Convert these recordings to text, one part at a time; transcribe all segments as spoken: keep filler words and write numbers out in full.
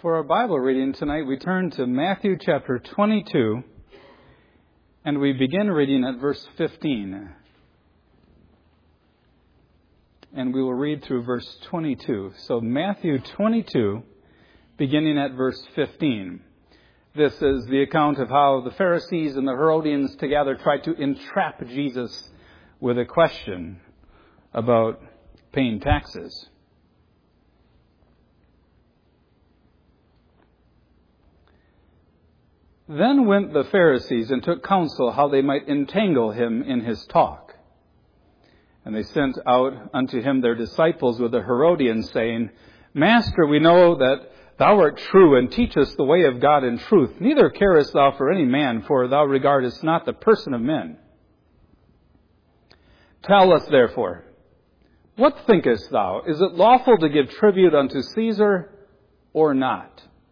For our Bible reading tonight, we turn to Matthew chapter twenty-two, and we begin reading at verse fifteen. And we will read through verse twenty-two. So Matthew twenty-two, beginning at verse fifteen. This is the account of how the Pharisees and the Herodians together tried to entrap Jesus with a question about paying taxes. Then went the Pharisees and took counsel how they might entangle him in his talk. And they sent out unto him their disciples with the Herodians, saying, Master, we know that thou art true, and teachest the way of God in truth. Neither carest thou for any man, for thou regardest not the person of men. Tell us therefore, what thinkest thou? Is it lawful to give tribute unto Caesar or not?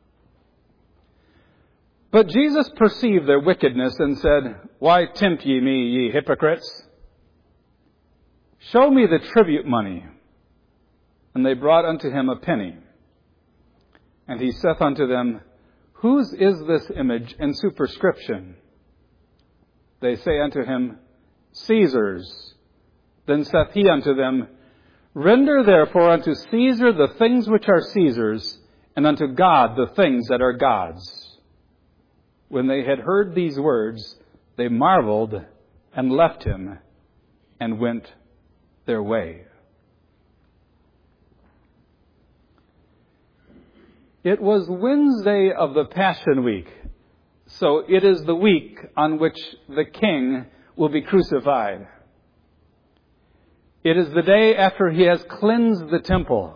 But Jesus perceived their wickedness and said, Why tempt ye me, ye hypocrites? Show me the tribute money. And they brought unto him a penny. And he saith unto them, Whose is this image and superscription? They say unto him, Caesar's. Then saith he unto them, Render therefore unto Caesar the things which are Caesar's, and unto God the things that are God's. When they had heard these words, they marveled and left him and went their way. It was Wednesday of the Passion Week, so it is the week on which the King will be crucified. It is the day after he has cleansed the temple.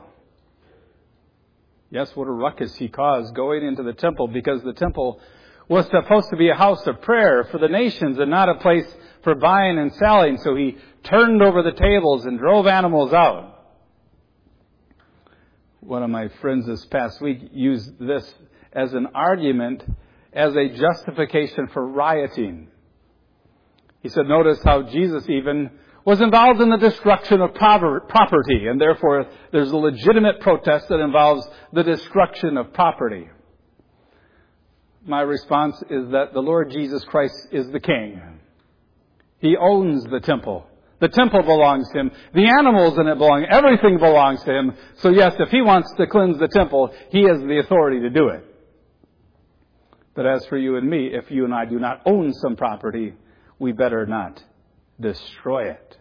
Yes, what a ruckus he caused going into the temple, because the temple was supposed to be a house of prayer for the nations and not a place for buying and selling. So he turned over the tables and drove animals out. One of my friends this past week used this as an argument, as a justification for rioting. He said, notice how Jesus even was involved in the destruction of property, and therefore there's a legitimate protest that involves the destruction of property. My response is that the Lord Jesus Christ is the King. He owns the temple. The temple belongs to him. The animals in it belong. Everything belongs to him. So yes, if he wants to cleanse the temple, he has the authority to do it. But as for you and me, if you and I do not own some property, we better not destroy it.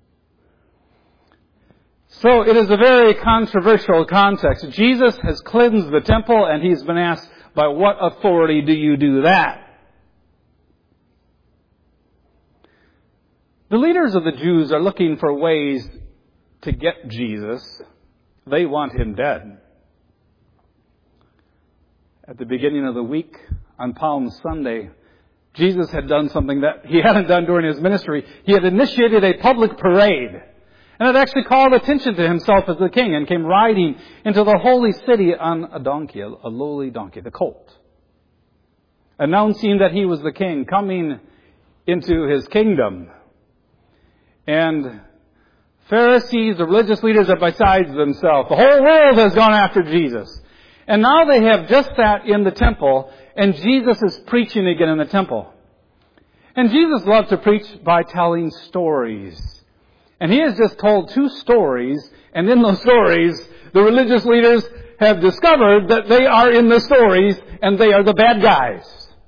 So it is a very controversial context. Jesus has cleansed the temple, and he's been asked, by what authority do you do that? The leaders of the Jews are looking for ways to get Jesus. They want him dead. At the beginning of the week, on Palm Sunday, Jesus had done something that he hadn't done during his ministry. He had initiated a public parade, and had actually called attention to himself as the king, and came riding into the holy city on a donkey, a lowly donkey, the colt, announcing that he was the king, coming into his kingdom. And Pharisees, the religious leaders, are besides themselves. The whole world has gone after Jesus. And now they have just sat in the temple, and Jesus is preaching again in the temple. And Jesus loved to preach by telling stories. And he has just told two stories, and in those stories, the religious leaders have discovered that they are in the stories, and they are the bad guys.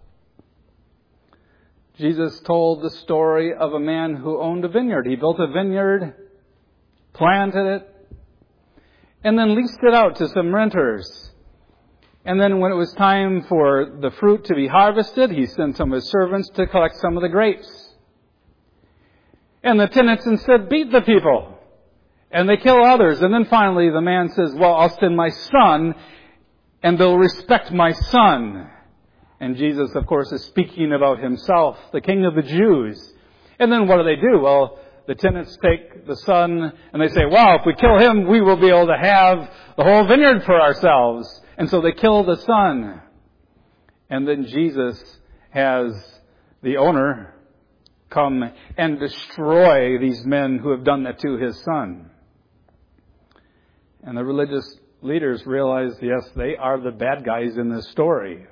Jesus told the story of a man who owned a vineyard. He built a vineyard, planted it, and then leased it out to some renters. And then when it was time for the fruit to be harvested, he sent some of his servants to collect some of the grapes. And the tenants instead beat the people. And they kill others. And then finally the man says, well, I'll send my son, and they'll respect my son. And Jesus, of course, is speaking about himself, the King of the Jews. And then what do they do? Well, the tenants take the son, and they say, well, if we kill him, we will be able to have the whole vineyard for ourselves. And so they kill the son. And then Jesus has the owner come and destroy these men who have done that to his son. And the religious leaders realize, yes, they are the bad guys in this story.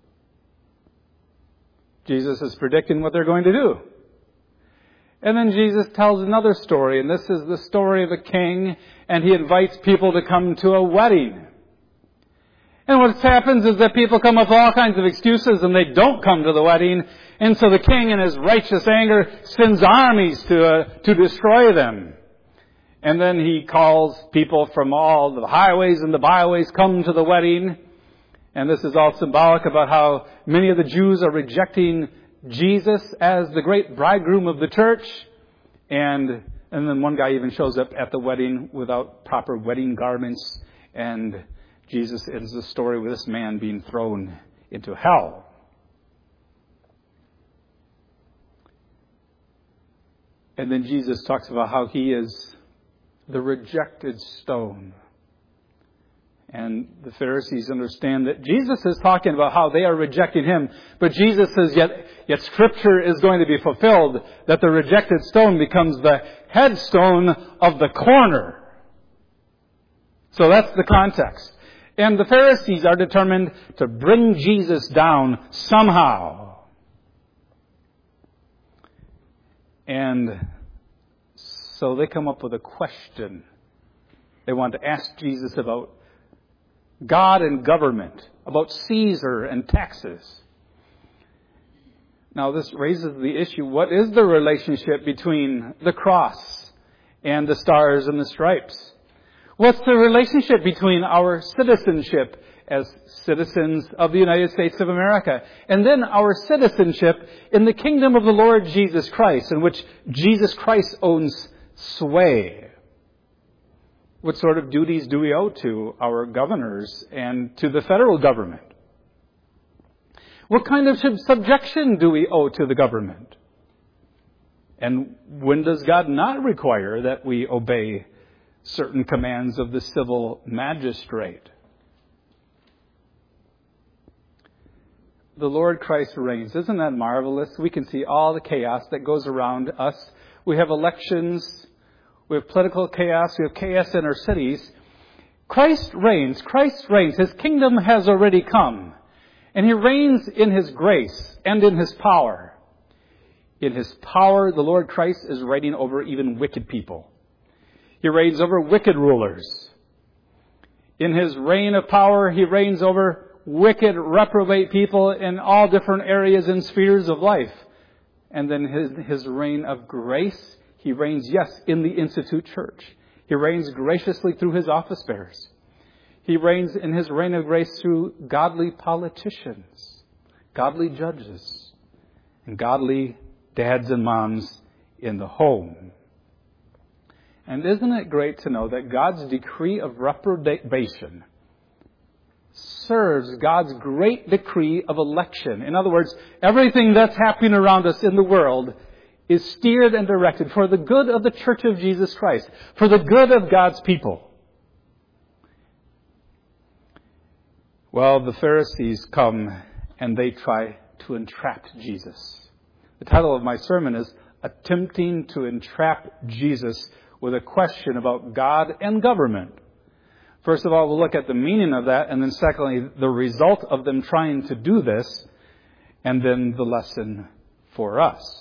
Jesus is predicting what they're going to do. And then Jesus tells another story, and this is the story of a king, and he invites people to come to a wedding. And what happens is that people come up with all kinds of excuses, and they don't come to the wedding, and so the king in his righteous anger sends armies to uh, to destroy them. And then he calls people from all the highways and the byways, come to the wedding. And this is all symbolic about how many of the Jews are rejecting Jesus as the great bridegroom of the church. And and then one guy even shows up at the wedding without proper wedding garments. And Jesus ends the story with this man being thrown into hell. And then Jesus talks about how he is the rejected stone. And the Pharisees understand that Jesus is talking about how they are rejecting him. But Jesus says, yet, yet Scripture is going to be fulfilled, that the rejected stone becomes the headstone of the corner. So that's the context. And the Pharisees are determined to bring Jesus down somehow. And so they come up with a question. They want to ask Jesus about God and government, about Caesar and taxes. Now this raises the issue, what is the relationship between the cross and the stars and the stripes? What's the relationship between our citizenship as citizens of the United States of America and then our citizenship in the kingdom of the Lord Jesus Christ, in which Jesus Christ owns sway? What sort of duties do we owe to our governors and to the federal government? What kind of subjection do we owe to the government? And when does God not require that we obey certain commands of the civil magistrate? The Lord Christ reigns. Isn't that marvelous? We can see all the chaos that goes around us. We have elections. We have political chaos. We have chaos in our cities. Christ reigns. Christ reigns. His kingdom has already come. And he reigns in his grace and in his power. In his power, the Lord Christ is reigning over even wicked people. He reigns over wicked rulers. In his reign of power, he reigns over wicked, reprobate people in all different areas and spheres of life. And then his, his reign of grace, he reigns, yes, in the Institute Church. He reigns graciously through his office bearers. He reigns in his reign of grace through godly politicians, godly judges, and godly dads and moms in the home. And isn't it great to know that God's decree of reprobation serves God's great decree of election? In other words, everything that's happening around us in the world is steered and directed for the good of the Church of Jesus Christ, for the good of God's people. Well, the Pharisees come and they try to entrap Jesus. The title of my sermon is Attempting to Entrap Jesus with a question about God and government. First of all, we'll look at the meaning of that, and then secondly, the result of them trying to do this, and then the lesson for us.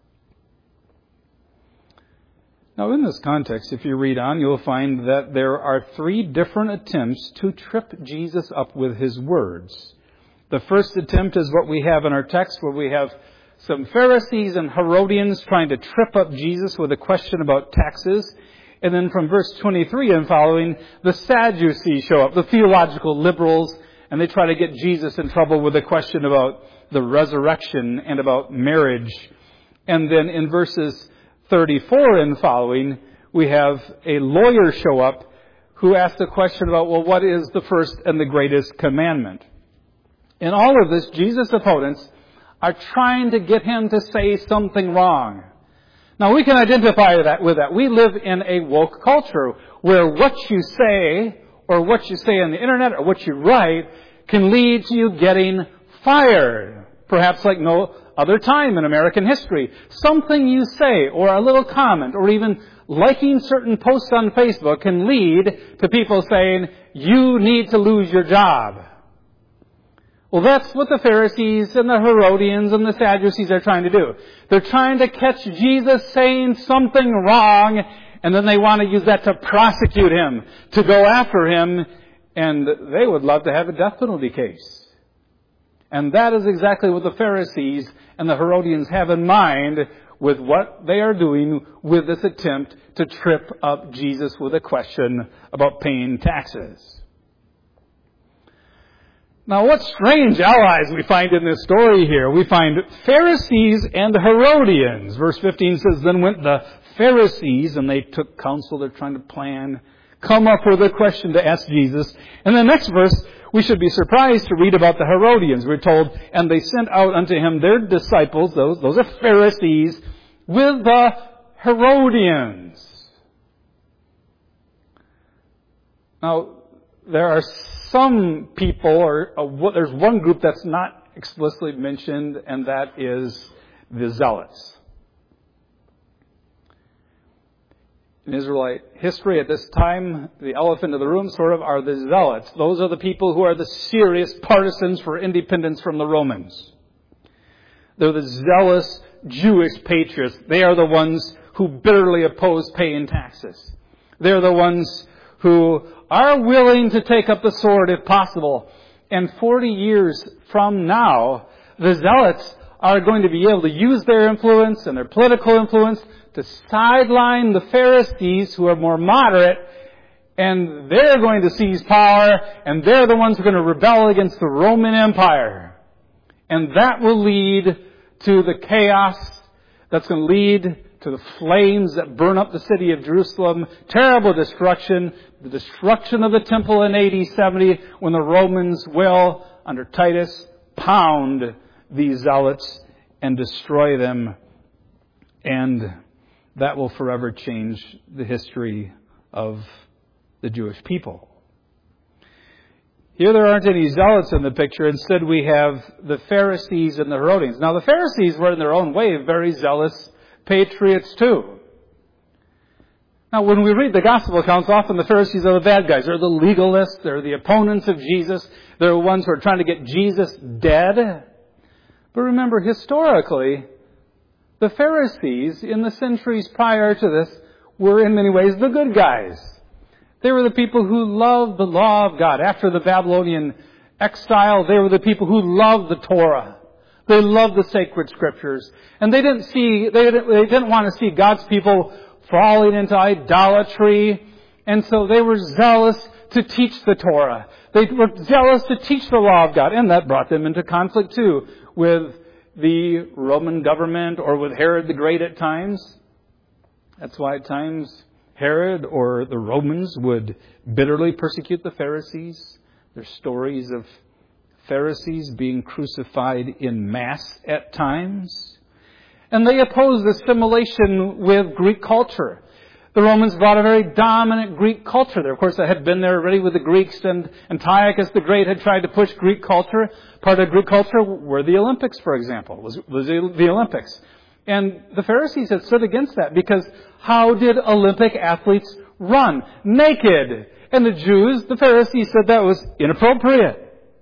Now, in this context, if you read on, you'll find that there are three different attempts to trip Jesus up with his words. The first attempt is what we have in our text, where we have some Pharisees and Herodians trying to trip up Jesus with a question about taxes. And then from verse twenty-three and following, the Sadducees show up, the theological liberals, and they try to get Jesus in trouble with a question about the resurrection and about marriage. And then in verses thirty-four and following, we have a lawyer show up who asks a question about, well, what is the first and the greatest commandment? In all of this, Jesus' opponents are trying to get him to say something wrong. Now, we can identify that with that. We live in a woke culture where what you say or what you say on the internet or what you write can lead to you getting fired. Perhaps like no other time in American history. Something you say or a little comment or even liking certain posts on Facebook can lead to people saying, you need to lose your job. Well, that's what the Pharisees and the Herodians and the Sadducees are trying to do. They're trying to catch Jesus saying something wrong, and then they want to use that to prosecute him, to go after him, and they would love to have a death penalty case. And that is exactly what the Pharisees and the Herodians have in mind with what they are doing with this attempt to trip up Jesus with a question about paying taxes. Now, what strange allies we find in this story here. We find Pharisees and Herodians. Verse fifteen says, then went the Pharisees, and they took counsel. They're trying to plan, come up with a question to ask Jesus. And the next verse, we should be surprised to read about the Herodians. We're told, and they sent out unto him their disciples, those, those are Pharisees, with the Herodians. Now, there are some people, or uh, there's one group that's not explicitly mentioned, and that is the Zealots. In Israelite history at this time, the elephant in the room sort of are the Zealots. Those are the people who are the serious partisans for independence from the Romans. They're the zealous Jewish patriots. They are the ones who bitterly oppose paying taxes. They're the ones who are willing to take up the sword if possible. And forty years from now, the Zealots are going to be able to use their influence and their political influence to sideline the Pharisees who are more moderate, and they're going to seize power, and they're the ones who are going to rebel against the Roman Empire. And that will lead to the chaos that's going to lead to the flames that burn up the city of Jerusalem, terrible destruction, the destruction of the temple in A D seventy, when the Romans will, under Titus, pound these zealots and destroy them. And that will forever change the history of the Jewish people. Here there aren't any zealots in the picture. Instead, we have the Pharisees and the Herodians. Now, the Pharisees were in their own way very zealous patriots too. Now, when we read the gospel accounts, often the Pharisees are the bad guys. They're the legalists. They're the opponents of Jesus. They're the ones who are trying to get Jesus dead. But remember, historically, the Pharisees in the centuries prior to this were in many ways the good guys. They were the people who loved the law of God. After the Babylonian exile, they were the people who loved the Torah. They loved the sacred scriptures. And they didn't see, they didn't, they didn't want to see God's people falling into idolatry. And so they were zealous to teach the Torah. They were zealous to teach the law of God. And that brought them into conflict too with the Roman government or with Herod the Great at times. That's why at times Herod or the Romans would bitterly persecute the Pharisees. There's stories of Pharisees being crucified in mass at times. And they opposed assimilation with Greek culture. The Romans brought a very dominant Greek culture there. Of course, they had been there already with the Greeks, and Antiochus the Great had tried to push Greek culture. Part of Greek culture were the Olympics, for example, was, was the, the Olympics. And the Pharisees had stood against that because how did Olympic athletes run? Naked. And the Jews, the Pharisees, said that was inappropriate.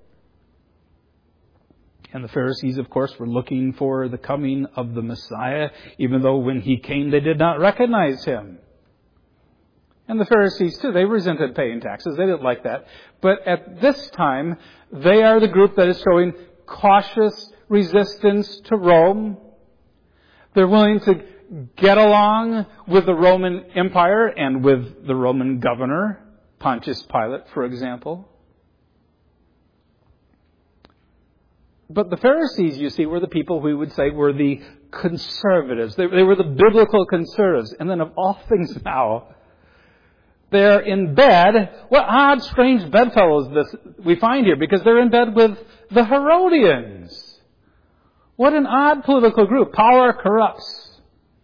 And the Pharisees, of course, were looking for the coming of the Messiah, even though when he came they did not recognize him. And the Pharisees, too, they resented paying taxes. They didn't like that. But at this time, they are the group that is showing cautious resistance to Rome. They're willing to get along with the Roman Empire and with the Roman governor, Pontius Pilate, for example. But the Pharisees, you see, were the people we would say were the conservatives. They, they were the biblical conservatives. And then of all things now, they're in bed. What odd, strange bedfellows this we find here, because they're in bed with the Herodians. What an odd political group. Power corrupts.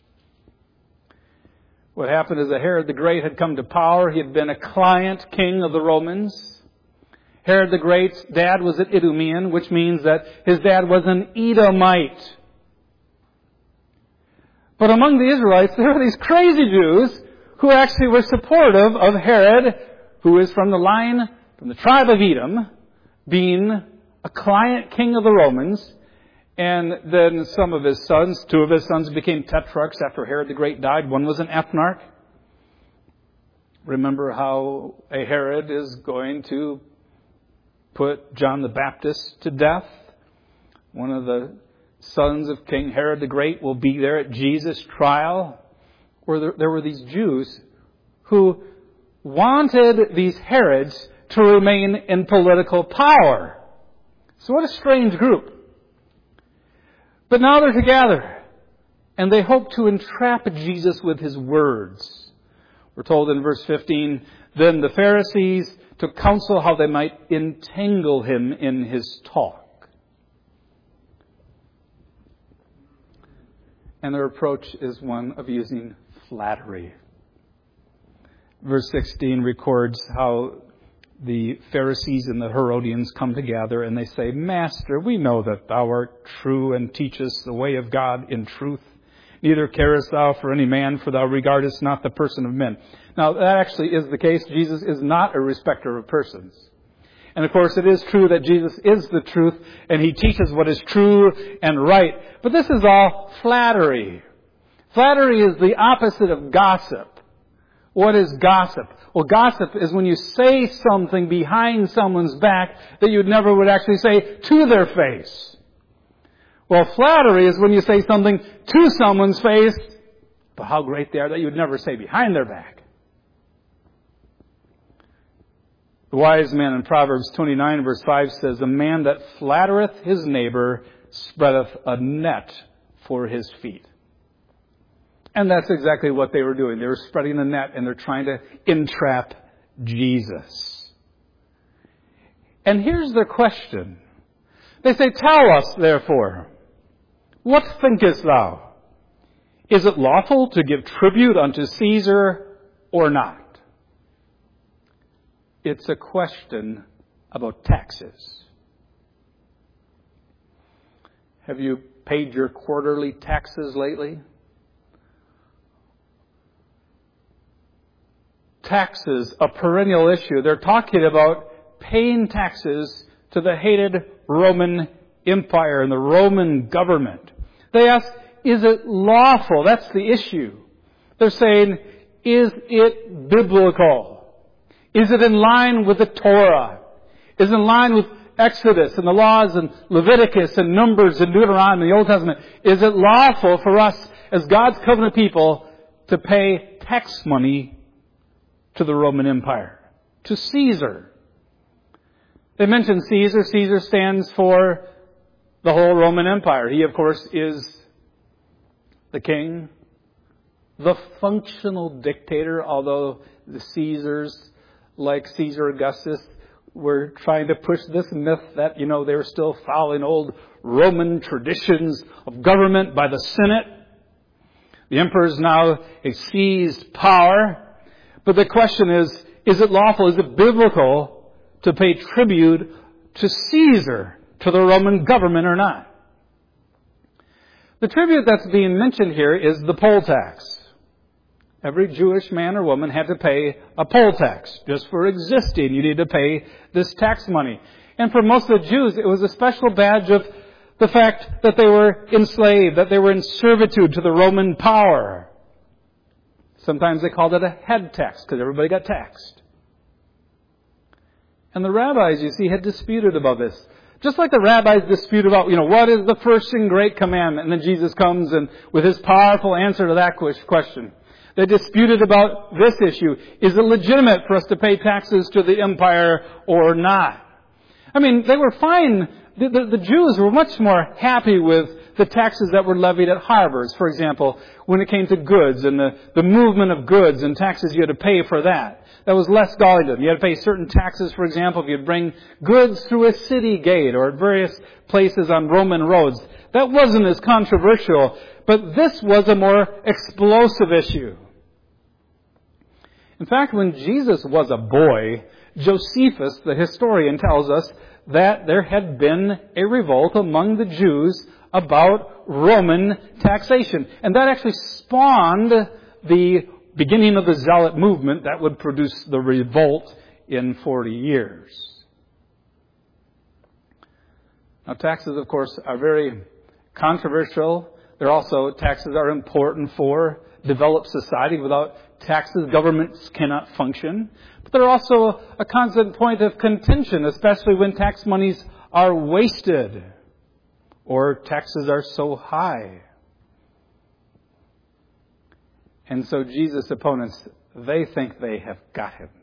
What happened is that Herod the Great had come to power. He had been a client king of the Romans. Herod the Great's dad was an Idumean, which means that his dad was an Edomite. But among the Israelites, there were these crazy Jews who actually were supportive of Herod, who is from the line, from the tribe of Edom, being a client king of the Romans. And then some of his sons, two of his sons became tetrarchs after Herod the Great died. One was an ethnarch. Remember how a Herod is going to put John the Baptist to death. One of the sons of King Herod the Great will be there at Jesus' trial. Where there, there were these Jews who wanted these Herods to remain in political power. So what a strange group. But now they're together, and they hope to entrap Jesus with his words. We're told in verse fifteen, then the Pharisees took counsel how they might entangle him in his talk. And their approach is one of using flattery. Verse sixteen records how the Pharisees and the Herodians come together and they say, Master, we know that thou art true and teachest the way of God in truth. Neither carest thou for any man, for thou regardest not the person of men. Now, that actually is the case. Jesus is not a respecter of persons. And of course, it is true that Jesus is the truth and he teaches what is true and right. But this is all flattery. Flattery is the opposite of gossip. What is gossip? Well, gossip is when you say something behind someone's back that you never would actually say to their face. Well, flattery is when you say something to someone's face, but how great they are that you would never say behind their back. The wise man in Proverbs twenty-nine verse five says, a man that flattereth his neighbor spreadeth a net for his feet. And that's exactly what they were doing. They were spreading the net and they're trying to entrap Jesus. And here's the question. They say, tell us, therefore, what thinkest thou? Is it lawful to give tribute unto Caesar or not? It's a question about taxes. Have you paid your quarterly taxes lately? Taxes, a perennial issue. They're talking about paying taxes to the hated Roman Empire and the Roman government. They ask, is it lawful? That's the issue. They're saying, is it biblical? Is it in line with the Torah? Is it in line with Exodus and the laws and Leviticus and Numbers and Deuteronomy in the Old Testament? Is it lawful for us as God's covenant people to pay tax money to the Roman Empire, to Caesar? They mention Caesar. Caesar stands for the whole Roman Empire. He, of course, is the king, the functional dictator, although the Caesars, like Caesar Augustus, were trying to push this myth that, you know, they were still following old Roman traditions of government by the Senate. The emperor is now a seized power. But the question is, is it lawful, is it biblical to pay tribute to Caesar, to the Roman government or not? The tribute that's being mentioned here is the poll tax. Every Jewish man or woman had to pay a poll tax. Just for existing, you need to pay this tax money. And for most of the Jews, it was a special badge of the fact that they were enslaved, that they were in servitude to the Roman power. Sometimes they called it a head tax because everybody got taxed. And the rabbis, you see, had disputed about this. Just like the rabbis dispute about, you know, what is the first and great commandment? And then Jesus comes and with his powerful answer to that question. They disputed about this issue. Is it legitimate for us to pay taxes to the empire or not? I mean, they were fine. The, the, the Jews were much more happy with the taxes that were levied at harbors, for example, when it came to goods and the, the movement of goods and taxes you had to pay for that. That was less galling to them. You had to pay certain taxes, for example, if you'd bring goods through a city gate or at various places on Roman roads. That wasn't as controversial, but this was a more explosive issue. In fact, when Jesus was a boy, Josephus, the historian, tells us that there had been a revolt among the Jews about Roman taxation. And that actually spawned the beginning of the Zealot movement that would produce the revolt in forty years. Now, taxes, of course, are very controversial. They're also, taxes are important for developed society. Without taxes, governments cannot function. But they're also a constant point of contention, especially when tax monies are wasted or taxes are so high. And so Jesus' opponents, they think they have got him.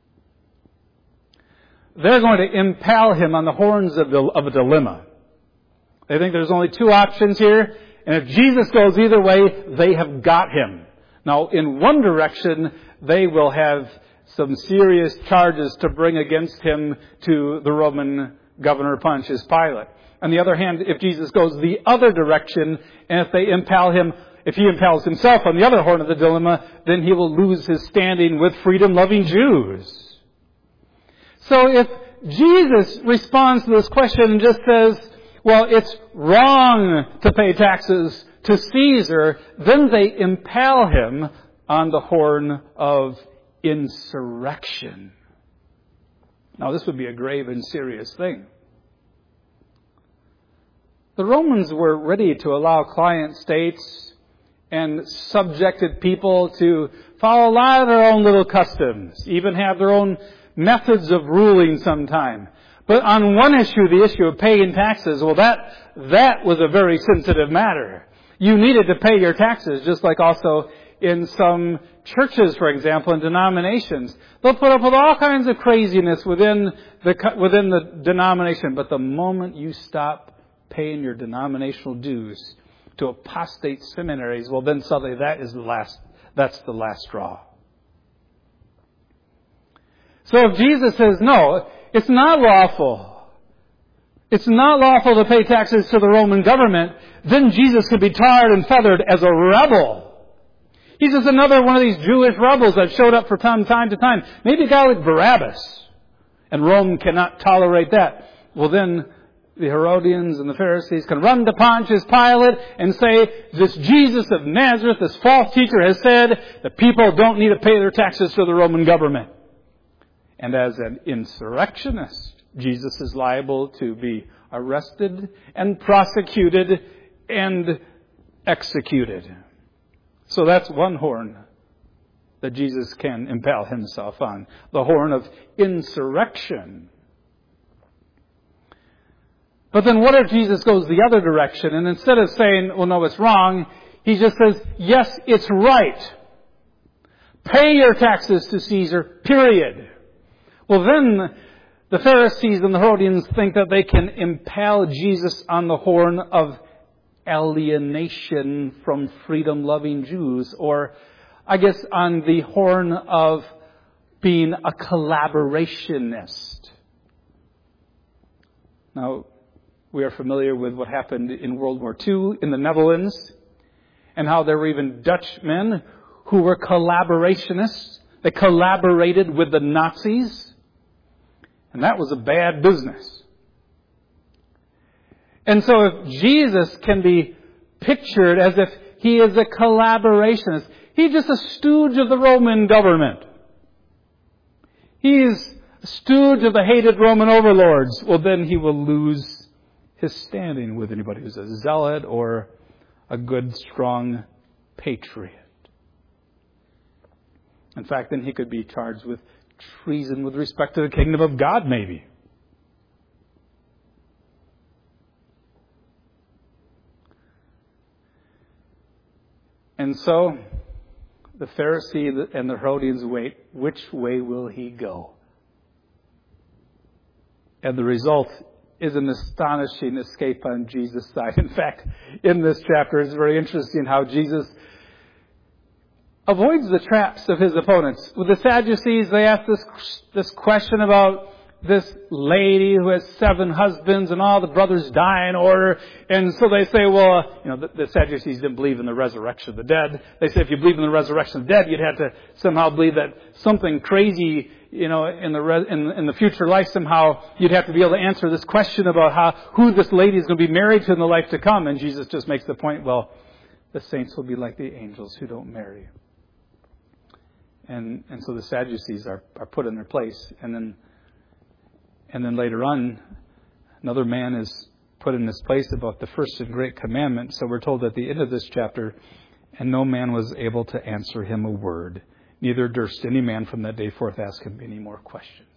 They're going to impale him on the horns of, the, of a dilemma. They think there's only two options here, and if Jesus goes either way, they have got him. Now, in one direction, they will have some serious charges to bring against him to the Roman governor Pontius Pilate. On the other hand, if Jesus goes the other direction, and if they impale him, if he impales himself on the other horn of the dilemma, then he will lose his standing with freedom-loving Jews. So if Jesus responds to this question and just says, well, it's wrong to pay taxes to Caesar, then they impale him on the horn of insurrection. Now, this would be a grave and serious thing. The Romans were ready to allow client states and subjected people to follow a lot of their own little customs, even have their own methods of ruling sometime. But on one issue, the issue of paying taxes, well, that that was a very sensitive matter. You needed to pay your taxes, just like also in some churches, for example, in denominations. They'll put up with all kinds of craziness within the within the denomination. But the moment you stop paying your denominational dues to apostate seminaries, well, then suddenly that is the last, that's the last straw. So if Jesus says, no, it's not lawful, it's not lawful to pay taxes to the Roman government, then Jesus could be tarred and feathered as a rebel. He's just another one of these Jewish rebels that showed up from time to time. Maybe a guy like Barabbas. And Rome cannot tolerate that. Well, then the Herodians and the Pharisees can run to Pontius Pilate and say, this Jesus of Nazareth, this false teacher, has said that people don't need to pay their taxes to the Roman government. And as an insurrectionist, Jesus is liable to be arrested and prosecuted and executed. So that's one horn that Jesus can impale himself on, the horn of insurrection. But then what if Jesus goes the other direction, and instead of saying, well, no, it's wrong, he just says, yes, it's right. Pay your taxes to Caesar, period. Well, then the Pharisees and the Herodians think that they can impale Jesus on the horn of alienation from freedom-loving Jews, or I guess on the horn of being a collaborationist. Now, we are familiar with what happened in World War Two in the Netherlands, and how there were even Dutchmen who were collaborationists. They collaborated with the Nazis, and that was a bad business. And so if Jesus can be pictured as if he is a collaborationist, he's just a stooge of the Roman government. He's a stooge of the hated Roman overlords. Well, then he will lose his standing with anybody who's a zealot or a good, strong patriot. In fact, then he could be charged with treason with respect to the kingdom of God, maybe. And so, the Pharisee and the Herodians wait. Which way will he go? And the result is an astonishing escape on Jesus' side. In fact, in this chapter, it's very interesting how Jesus avoids the traps of his opponents. With the Sadducees, they ask this, this question about this lady who has seven husbands and all the brothers die in order. And so they say, well, uh, you know, the, the Sadducees didn't believe in the resurrection of the dead. They say if you believe in the resurrection of the dead, you'd have to somehow believe that something crazy, you know, in the re- in, in the future life somehow, you'd have to be able to answer this question about how who this lady is going to be married to in the life to come. And Jesus just makes the point, well, the saints will be like the angels who don't marry. And and so the Sadducees are, are put in their place. And then and then later on, another man is put in this place about the first and great commandment. So we're told at the end of this chapter, and no man was able to answer him a word. Neither durst any man from that day forth ask him any more questions.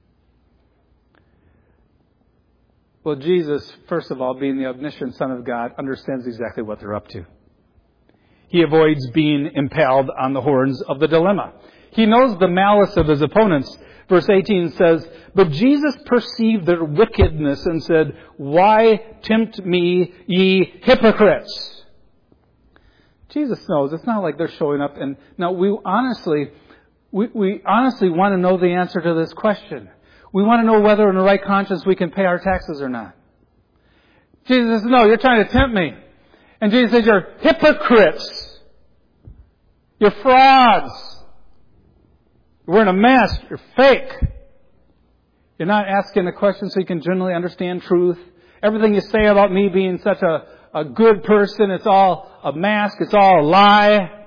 Well, Jesus, first of all, being the omniscient Son of God, understands exactly what they're up to. He avoids being impaled on the horns of the dilemma. He knows the malice of his opponents. Verse eighteen says, but Jesus perceived their wickedness and said, why tempt me, ye hypocrites? Jesus knows. It's not like they're showing up. And now we honestly, we, we honestly want to know the answer to this question. We want to know whether in the right conscience we can pay our taxes or not. Jesus says, no, you're trying to tempt me. And Jesus says, you're hypocrites. You're frauds. You're wearing a mask. You're fake. You're not asking a question so you can generally understand truth. Everything you say about me being such a, a good person, it's all a mask. It's all a lie.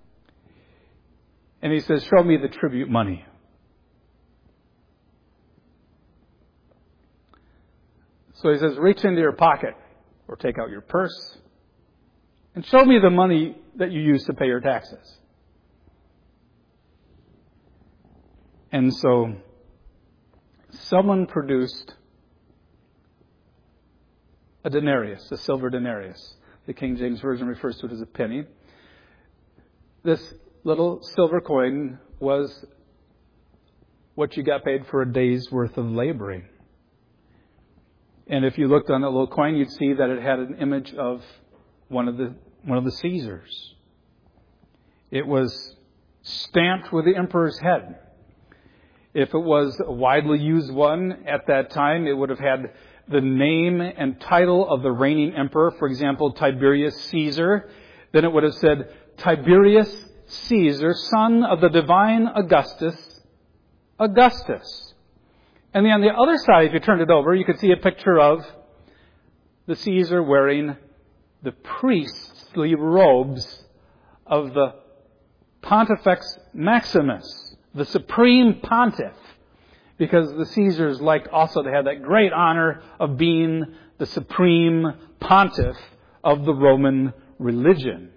And he says, show me the tribute money. So he says, reach into your pocket or take out your purse and show me the money that you use to pay your taxes. And so someone produced a denarius, a silver denarius. The King James Version refers to it as a penny. This little silver coin was what you got paid for a day's worth of laboring. And if you looked on that little coin, you'd see that it had an image of one of the one of the Caesars. It was stamped with the emperor's head. If it was a widely used one at that time, it would have had the name and title of the reigning emperor, for example, Tiberius Caesar. Then it would have said, Tiberius Caesar, son of the divine Augustus, Augustus. And then on the other side, if you turned it over, you could see a picture of the Caesar wearing the priestly robes of the Pontifex Maximus, the supreme pontiff, because the Caesars liked also to have that great honor of being the supreme pontiff of the Roman religion.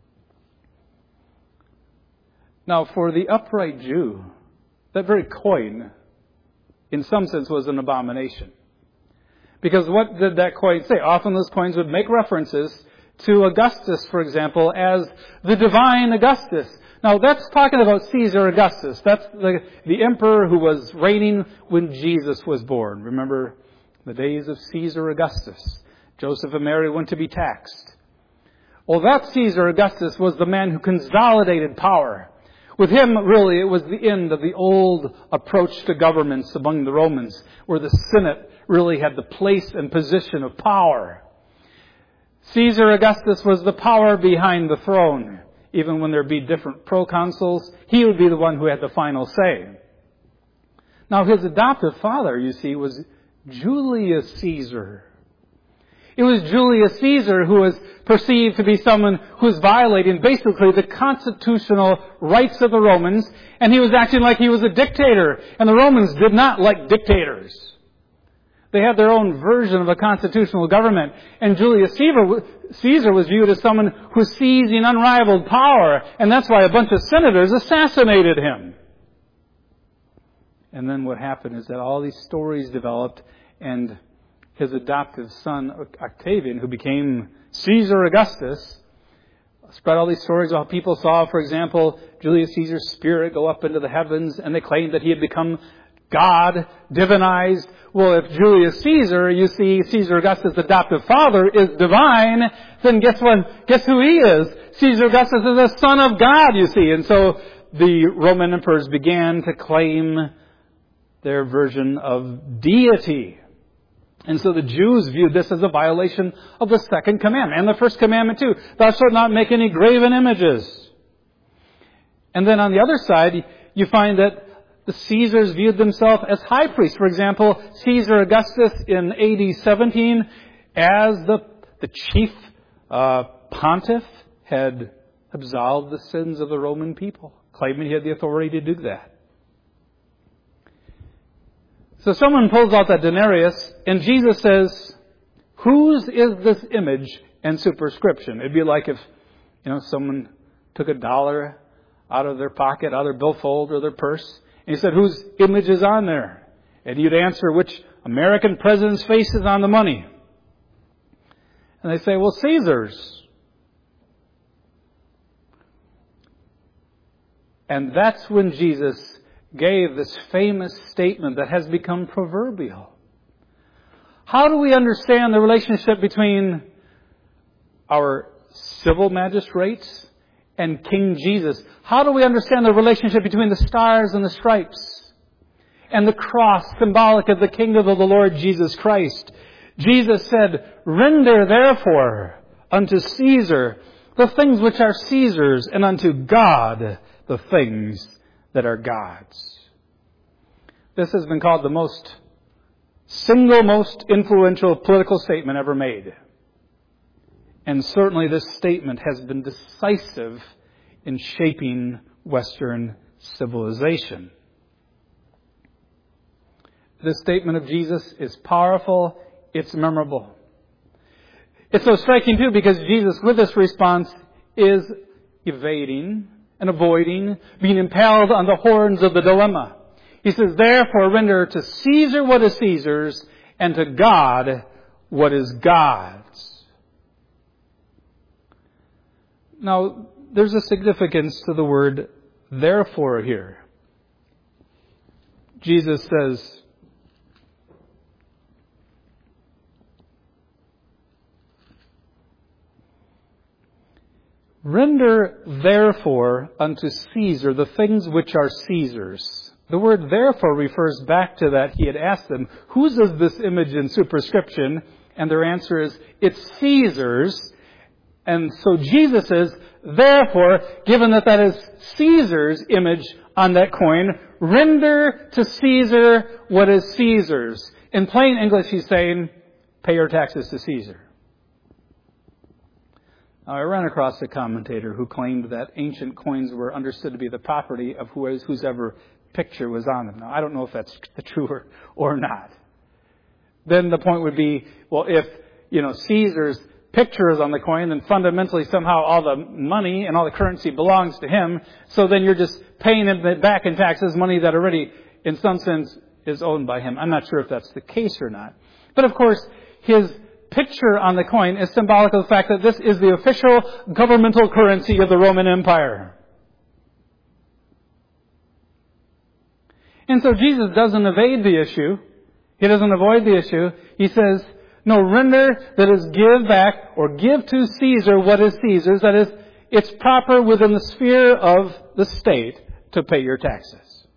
Now, for the upright Jew, that very coin, in some sense, was an abomination. Because what did that coin say? Often those coins would make references to Augustus, for example, as the divine Augustus. Now, that's talking about Caesar Augustus. That's the, the emperor who was reigning when Jesus was born. Remember the days of Caesar Augustus. Joseph and Mary went to be taxed. Well, that Caesar Augustus was the man who consolidated power. With him, really, it was the end of the old approach to governments among the Romans, where the Senate really had the place and position of power. Caesar Augustus was the power behind the throne. Even when there'd be different proconsuls, he would be the one who had the final say. Now, his adoptive father, you see, was Julius Caesar. It was Julius Caesar who was perceived to be someone who was violating basically the constitutional rights of the Romans, and he was acting like he was a dictator. And the Romans did not like dictators. They had their own version of a constitutional government. And Julius Caesar was viewed as someone who was seizing unrivaled power, and that's why a bunch of senators assassinated him. And then what happened is that all these stories developed, and his adoptive son, Octavian, who became Caesar Augustus, spread all these stories about how people saw, for example, Julius Caesar's spirit go up into the heavens, and they claimed that he had become God, divinized. Well, if Julius Caesar, you see, Caesar Augustus' adoptive father, is divine, then guess what? Guess who he is? Caesar Augustus is the son of God, you see. And so the Roman emperors began to claim their version of deity. And so the Jews viewed this as a violation of the second commandment, and the first commandment too. Thou shalt not make any graven images. And then on the other side, you find that the Caesars viewed themselves as high priests. For example, Caesar Augustus in A D seventeen, as the, the chief uh, pontiff, had absolved the sins of the Roman people, claiming he had the authority to do that. So someone pulls out that denarius, and Jesus says, whose is this image and superscription? It'd be like if, you know, someone took a dollar out of their pocket, out of their billfold or their purse, and he said, whose image is on there? And you'd answer, which American president's face is on the money? And they say, well, Caesar's. And that's when Jesus gave this famous statement that has become proverbial. How do we understand the relationship between our civil magistrates and King Jesus? How do we understand the relationship between the stars and the stripes and the cross, symbolic of the kingdom of the Lord Jesus Christ? Jesus said, render therefore unto Caesar the things which are Caesar's, and unto God the things that are God's. This has been called the most single most influential political statement ever made. And certainly this statement has been decisive in shaping Western civilization. This statement of Jesus is powerful. It's memorable. It's so striking too because Jesus with this response is evading and avoiding being impaled on the horns of the dilemma. He says, therefore render to Caesar what is Caesar's, and to God what is God's. Now, there's a significance to the word therefore here. Jesus says, render therefore unto Caesar the things which are Caesar's. The word therefore refers back to that he had asked them, whose is this image and superscription? And their answer is, it's Caesar's. And so Jesus says, therefore, given that that is Caesar's image on that coin, render to Caesar what is Caesar's. In plain English, he's saying, pay your taxes to Caesar. Now, I ran across a commentator who claimed that ancient coins were understood to be the property of whoever picture was on them. Now, I don't know if that's true or, or not. Then the point would be, well, if, you know, Caesar's picture is on the coin, then fundamentally somehow all the money and all the currency belongs to him. So then you're just paying it back in taxes, money that already, in some sense, is owned by him. I'm not sure if that's the case or not. But of course, his picture on the coin is symbolic of the fact that this is the official governmental currency of the Roman Empire. And so Jesus doesn't evade the issue. He doesn't avoid the issue. He says, no, render, that is, give back or give to Caesar what is Caesar's. That is, it's proper within the sphere of the state to pay your taxes.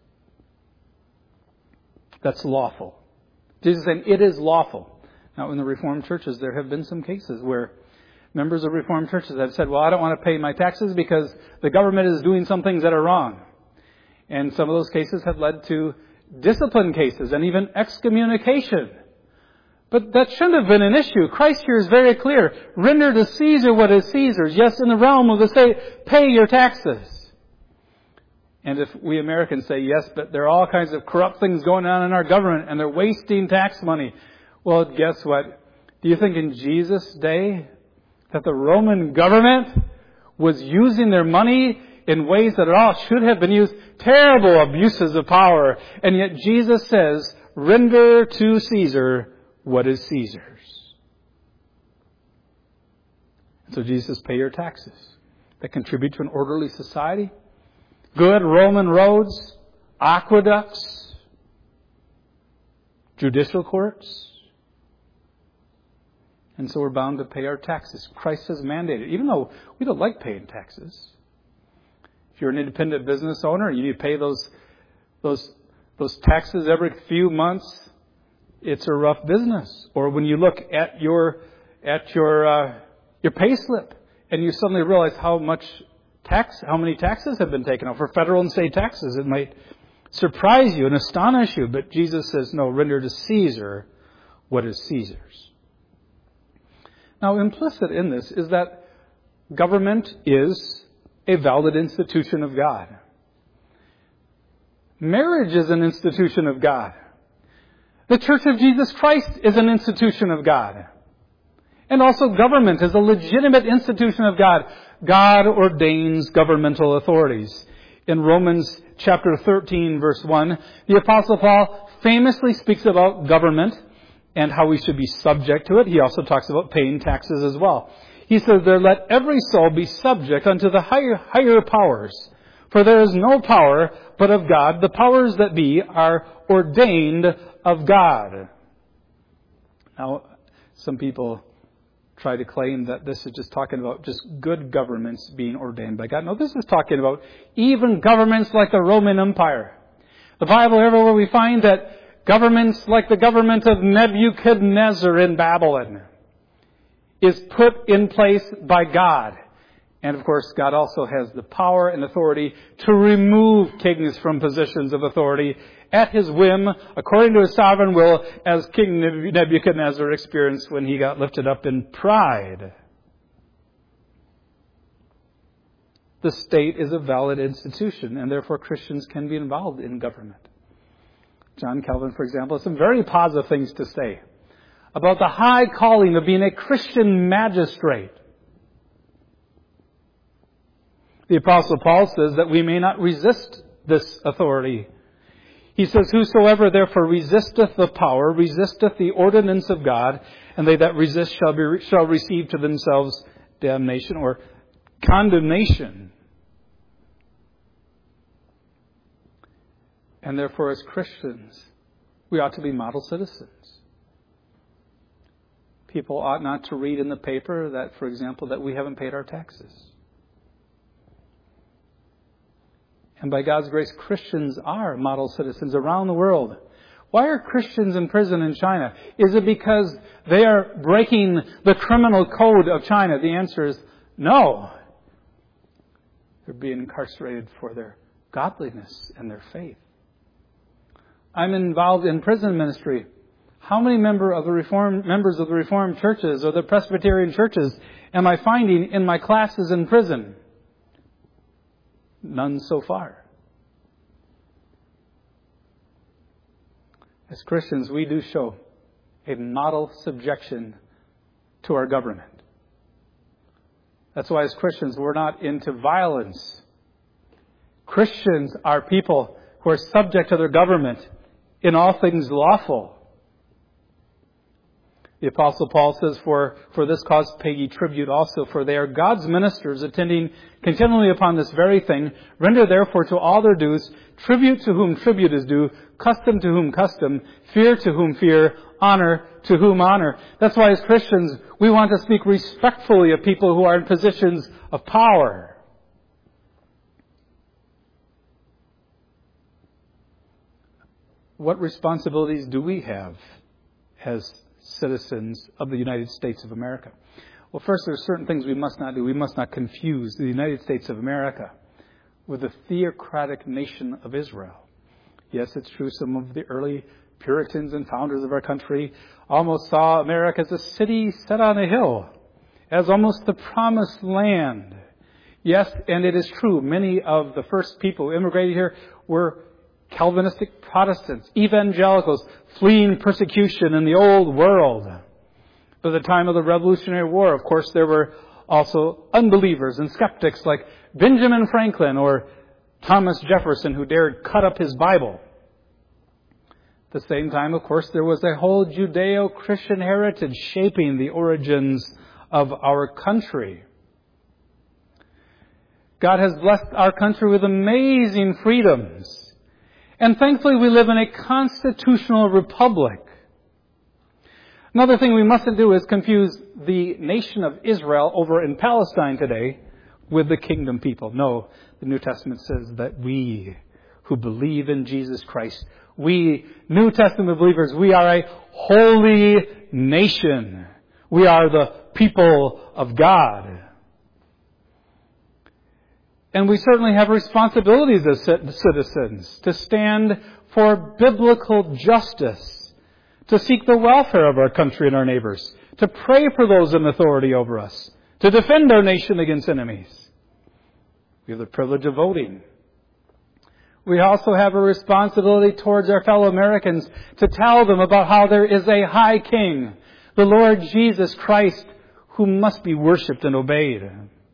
That's lawful. Jesus is saying it is lawful. Now, in the Reformed churches, there have been some cases where members of Reformed churches have said, well, I don't want to pay my taxes because the government is doing some things that are wrong. And some of those cases have led to discipline cases and even excommunication. But that shouldn't have been an issue. Christ here is very clear. Render to Caesar what is Caesar's. Yes, in the realm of the state, pay your taxes. And if we Americans say, yes, but there are all kinds of corrupt things going on in our government and they're wasting tax money. Well, guess what? Do you think in Jesus' day that the Roman government was using their money in ways that all should have been used? Terrible abuses of power. And yet Jesus says, render to Caesar what is Caesar's. So Jesus says, pay your taxes that contribute to an orderly society. Good Roman roads, aqueducts, judicial courts. And so we're bound to pay our taxes. Christ has mandated, even though we don't like paying taxes. If you're an independent business owner, you need to pay those those those taxes every few months. It's a rough business. Or when you look at your at your uh, your pay slip and you suddenly realize how much tax, how many taxes have been taken out for federal and state taxes, it might surprise you and astonish you. But Jesus says, no, render to Caesar what is Caesar's. Now, implicit in this is that government is a valid institution of God. Marriage is an institution of God. The Church of Jesus Christ is an institution of God. And also government is a legitimate institution of God. God ordains governmental authorities. In Romans chapter thirteen, verse one, the Apostle Paul famously speaks about government and how we should be subject to it. He also talks about paying taxes as well. He says there, let every soul be subject unto the higher, higher powers. For there is no power but of God. The powers that be are ordained of God. Now, some people try to claim that this is just talking about just good governments being ordained by God. No, this is talking about even governments like the Roman Empire. The Bible, everywhere we find that governments like the government of Nebuchadnezzar in Babylon is put in place by God. And of course, God also has the power and authority to remove kings from positions of authority at His whim, according to His sovereign will, as King Nebuchadnezzar experienced when he got lifted up in pride. The state is a valid institution, and therefore Christians can be involved in government. John Calvin, for example, has some very positive things to say about the high calling of being a Christian magistrate. The Apostle Paul says that we may not resist this authority. He says, whosoever therefore resisteth the power, resisteth the ordinance of God, and they that resist shall be shall receive to themselves damnation or condemnation. And therefore, as Christians, we ought to be model citizens. People ought not to read in the paper that, for example, that we haven't paid our taxes. And by God's grace, Christians are model citizens around the world. Why are Christians in prison in China? Is it because they are breaking the criminal code of China? The answer is no. They're being incarcerated for their godliness and their faith. I'm involved in prison ministry. How many member of the Reformed, members of the Reformed churches or the Presbyterian churches am I finding in my classes in prison? None so far. As Christians, we do show a model subjection to our government. That's why as Christians, we're not into violence. Christians are people who are subject to their government in all things lawful. The Apostle Paul says, for, for this cause pay ye tribute also, for they are God's ministers, attending continually upon this very thing. Render therefore to all their dues, tribute to whom tribute is due, custom to whom custom, fear to whom fear, honor to whom honor. That's why as Christians, we want to speak respectfully of people who are in positions of power. What responsibilities do we have as citizens of the United States of America? Well, first, there are certain things we must not do. We must not confuse the United States of America with the theocratic nation of Israel. Yes, it's true, some of the early Puritans and founders of our country almost saw America as a city set on a hill, as almost the promised land. Yes, and it is true, many of the first people who immigrated here were Calvinistic Protestants, evangelicals, fleeing persecution in the old world. By the time of the Revolutionary War, of course, there were also unbelievers and skeptics like Benjamin Franklin or Thomas Jefferson, who dared cut up his Bible. At the same time, of course, there was a whole Judeo-Christian heritage shaping the origins of our country. God has blessed our country with amazing freedoms. And thankfully, we live in a constitutional republic. Another thing we mustn't do is confuse the nation of Israel over in Palestine today with the kingdom people. No, the New Testament says that we who believe in Jesus Christ, we New Testament believers, we are a holy nation. We are the people of God. And we certainly have responsibilities as citizens to stand for biblical justice, to seek the welfare of our country and our neighbors, to pray for those in authority over us, to defend our nation against enemies. We have the privilege of voting. We also have a responsibility towards our fellow Americans to tell them about how there is a high king, the Lord Jesus Christ, who must be worshipped and obeyed.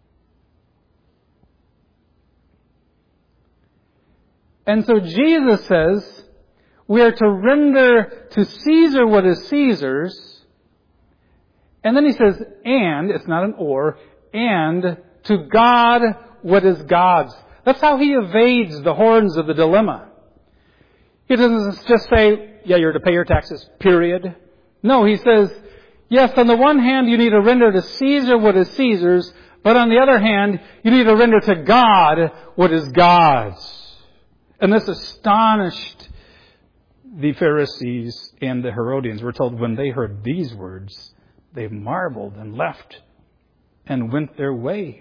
And so Jesus says we are to render to Caesar what is Caesar's. And then he says, and, it's not an or, and to God what is God's. That's how he evades the horns of the dilemma. He doesn't just say, yeah, you're to pay your taxes, period. No, he says, yes, on the one hand, you need to render to Caesar what is Caesar's, but on the other hand, you need to render to God what is God's. And this astonished the Pharisees and the Herodians. We're told when they heard these words, they marveled and left and went their way.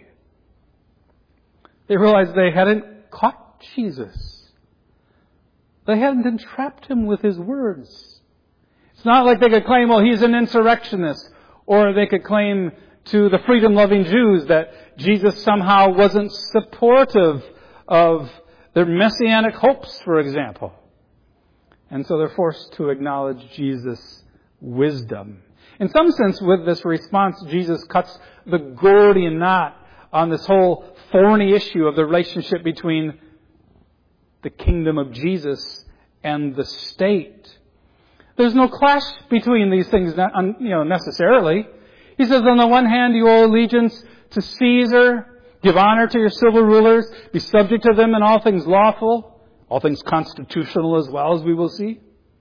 They realized they hadn't caught Jesus. They hadn't entrapped him with his words. It's not like they could claim, well, he's an insurrectionist. Or they could claim to the freedom-loving Jews that Jesus somehow wasn't supportive of their messianic hopes, for example. And so they're forced to acknowledge Jesus' wisdom. In some sense, with this response, Jesus cuts the Gordian knot on this whole thorny issue of the relationship between the kingdom of Jesus and the state. There's no clash between these things, you know, necessarily. He says, on the one hand, you owe allegiance to Caesar, give honor to your civil rulers, be subject to them in all things lawful, all things constitutional as well, as we will see.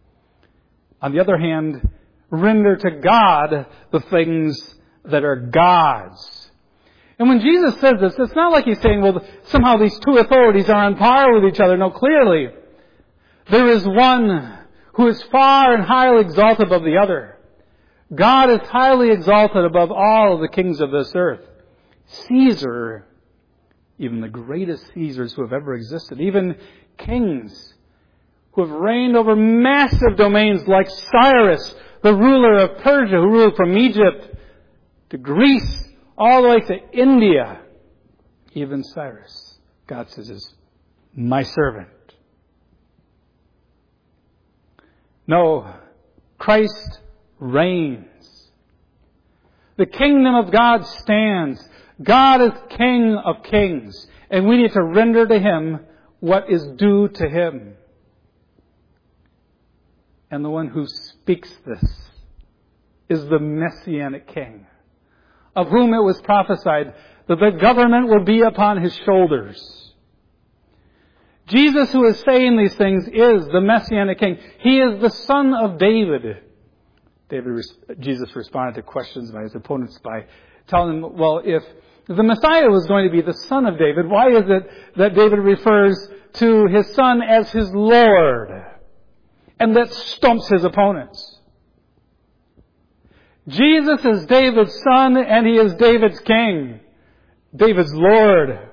On the other hand, render to God the things that are God's. And when Jesus says this, it's not like he's saying, well, somehow these two authorities are on par with each other. No, clearly, there is one who is far and highly exalted above the other. God is highly exalted above all of the kings of this earth. Caesar, even the greatest Caesars who have ever existed, even kings who have reigned over massive domains like Cyrus, the ruler of Persia, who ruled from Egypt to Greece, all the way to India. Even Cyrus, God says, is my servant. No, Christ reigns. The kingdom of God stands. God is King of kings. And we need to render to Him what is due to Him. And the one who speaks this is the Messianic King, of whom it was prophesied that the government will be upon His shoulders. Jesus, who is saying these things, is the Messianic King. He is the Son of David. David, Jesus responded to questions by his opponents by telling them, well, if the Messiah was going to be the Son of David, why is it that David refers to his Son as his Lord? And that stumps his opponents. Jesus is David's Son, and He is David's King, David's Lord.